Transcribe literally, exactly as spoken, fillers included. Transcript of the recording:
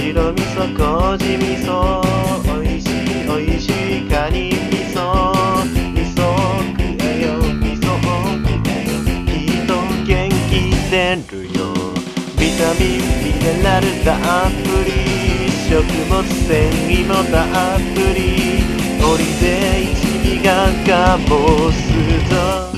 白味噌麹味噌おいしいおいしいカニ味噌味噌食えよ味噌を食えよきっと元気出るよビタミンミネラルたっぷり食物繊維もたっぷりオリで一味がガボすぞ